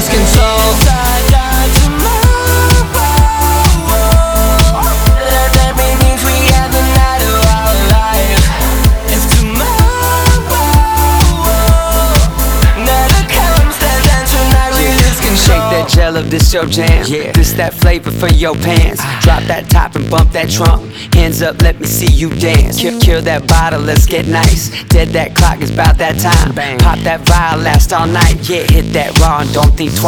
lose control. That means we have the night of our life. If tomorrow never comes, then tonight we lose control. Shake that gel up, this your jam. This that flavor for your pants. Drop that top and bump that trunk. Hands up, let me see you dance. Kill that bottle, let's get nice. Dead that clock, it's about that time. Pop that vial, last all night. Yeah, hit that raw and don't think twice.